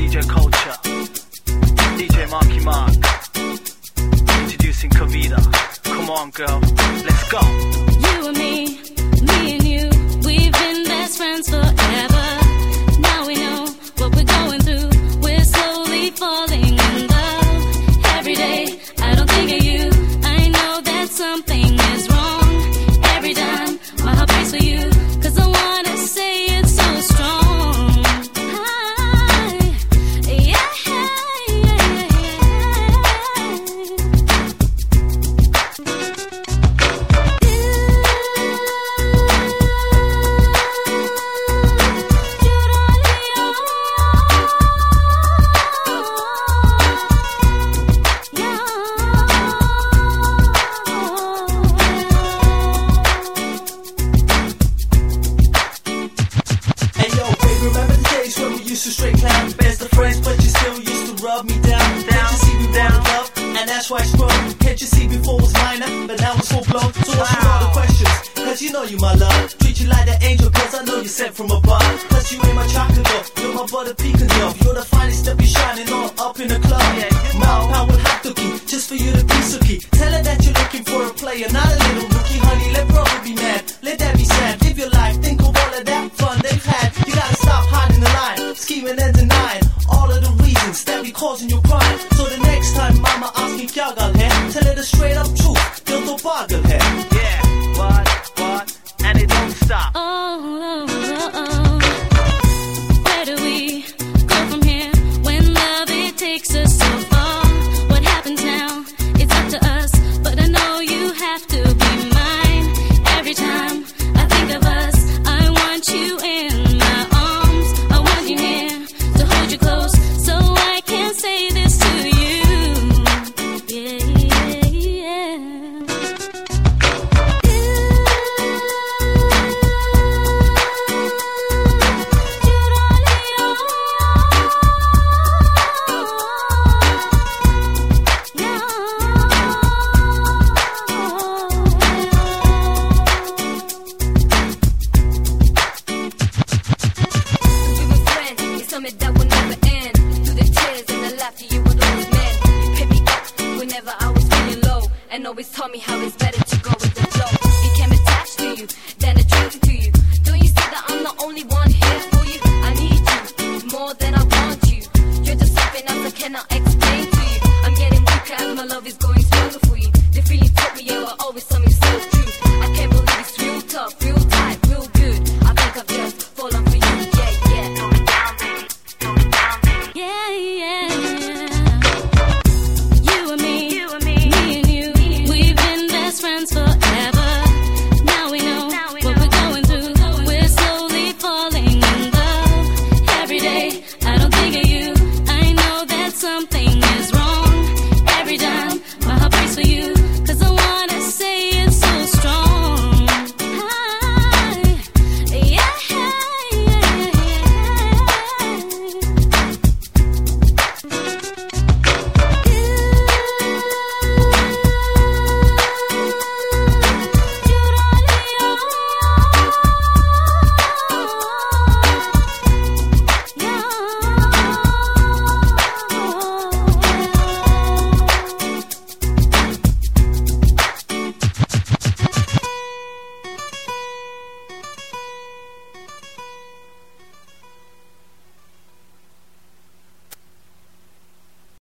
DJ Culture, DJ Marky Mark, introducing Kavita. Come on girl, let's go. You and me and you, we've been best friends forever. Now we know what we're going through, we're slowly falling in love. Every day, I don't think of you, I know that something is wrong. Every time, my heart breaks for you, cause I wanna say it's so strong. You know you my love, treat you like an angel cause I know you're sent from above. Cause you ain't my chocolate girl, you're my butter pecan girl. You're the finest that be shining all up in the club. My power have to keep, just for you to be suki. Tell her that you're looking for a player, not a little rookie. Honey, let brother be mad, let that be sad. Live your life, think of all of that fun they've had. You gotta stop hiding the line, scheming and denying all of the reasons that be causing you crying. So the next time mama asks me kya gal hai, tell her the straight up truth, dil to pagal hai. Yeah, what? And it don't stop. Where do we go from here when love it takes us so far? What happens now? It's up to us, but I know you have to be mine. Every time I think of us, I want you in my arms. I want you here to hold you close, so I can say this to you. Yeah, yeah. That will never end. Through the tears and the laughter, you would always mend. You pick me up whenever I was feeling low, and always taught me how it's better to go with the flow. Became attached to you, then attracted to you.